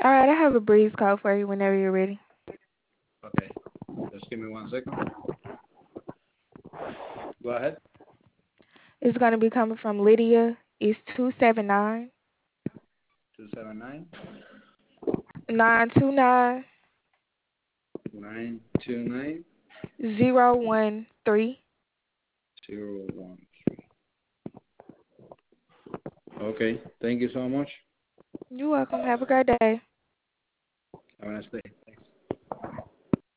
All right, I have a breeze call for you whenever you're ready. Okay. Just give me 1 second. Go ahead. It's going to be coming from Lydia. It's 279 279 929 929 013. 013. Okay. Thank you so much. You're welcome. Have a great day. Have a nice day.